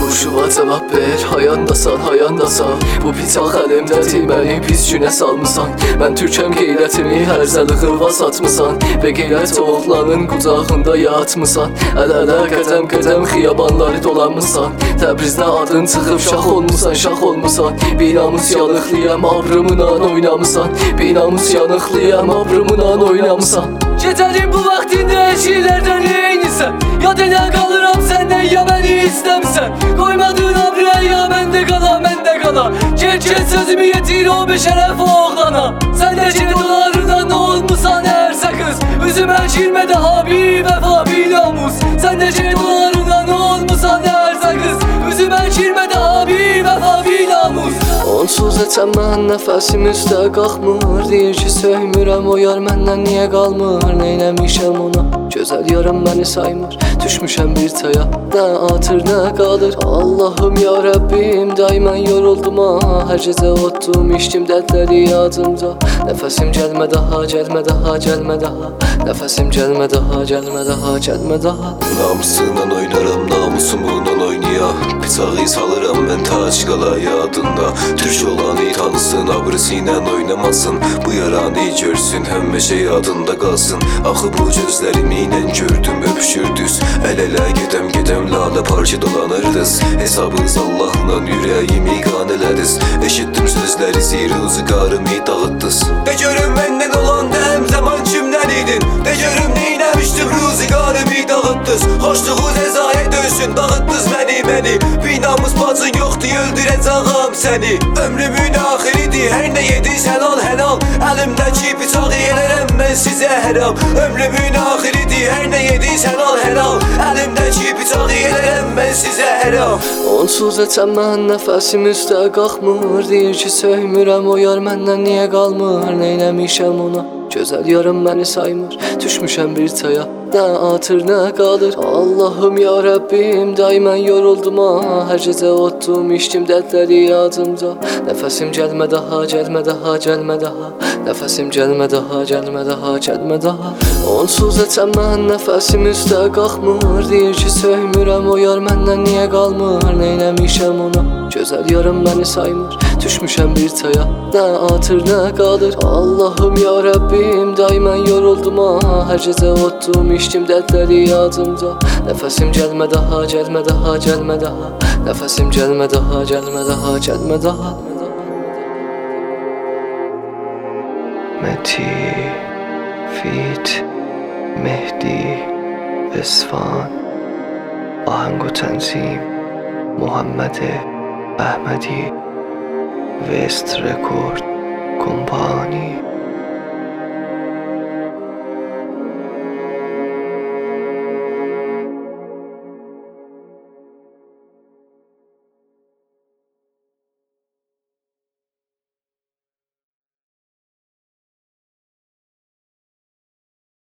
Soruşuva cavab ver, hayandasan Bu bıçaq əlimdədir, məni pis günə salmısan Mən türkəm qeyrətimi hər zəlıqıva satmısan Və qeyrət oğlanın qucağında yatmısan Əl-ələ qədəm xiyabanları dolanmısan Təbrizdə adın çıxıb şax olmusan Binamus yanıqlıyam, abrımla oynamısan Binamus yanıqlıyam, abrımla oynamısan Gecənin bu vaxtində eşiklərdən eynisən Yad elə qalıram səndən ya məni istəmsən Qoymadın abrə ya məndə qala Gel sözümü yetir o beşərəf oğlana Sən də dolarından olmusan ərsə qız Üzümə girmə daha bir vəfa bir namus Sən də dolarından olmusan ərsə qız Üzümə girmə daha bir vəfa bir namus Onsuz etəm mən nəfəsim üstə qalxmır Deyir ki söymürəm o yar məndən niyə qalmır Neynəmişəm ona gözəl yarım məni saymır Düşmüşəm bir taya nə atır nə qalır Allahım ya Rəbbim daimən yoruldum ha Hər gecə otdum içdim dərdləri yadımda Nəfəsim gəlmə daha Nəfəsim gəlmə daha Namusuyla oynarım namusumla oynaya Bıçağı salıram mən tac qala yadında Türk olanı tanısın abrısı ilə oynamasın Bu yaranı görsün həmişə yadında qalsın Axı bu gözlərimi ilə gördüm öpüşürdüz Əl-ələ gedəm lalə parça dolanırdız Hesabınız Allahla ürəyimi qan elədiniz Eşitdim sözləri ruzigarımı dağıtdınız De görüm məndən olan dəm zaman kimdən idin De görüm neynəmişdim ruzigarımı dağıtdınız Xoşluğu cəzaya dönsün dağıtdınız məni Binamız bacın yoxdur öldürəcəyəm səni Ömrümün axiridir hər nə yedirsən al helal Əlimdəki bıçağı yelərəm mən sizə həram Ömrümün axiridir hər nə yedirsən al helal Əlimdəki bıçağı yelərəm mən sizə həram Onsuz etəm mən nəfəsim üstə qalxmır Deyir ki söymürəm o yar məndən niyə qalmır Neynəmişəm ona gözəl yarım məni saymır Düşmüşəm bir taya nə atır nə qalır Allahım ya Rəbbim daimən yoruldum ha Hər gecə otdum içdim dərdləri yadımda Nəfəsim gəlmə daha Nəfəsim gəlmə daha Onsuz etəm mən nəfəsim üstə qalxmır Deyir ki söymürəm o yar məndən niyə qalmır Neynəmişəm ona gözəl yarım məni saymır Düşmüşəm bir taya nə atır nə qalır Allahım ya Rəbbim daimən yoruldum ha Hər gecə otdum içdim dərdləri yadımda Nəfəsim gəlmə daha Nəfəsim gəlmə daha Meti, Fit, Mehdi, Esfan Ahang و تنظیم محمد احمدی وست رکورد کمپانی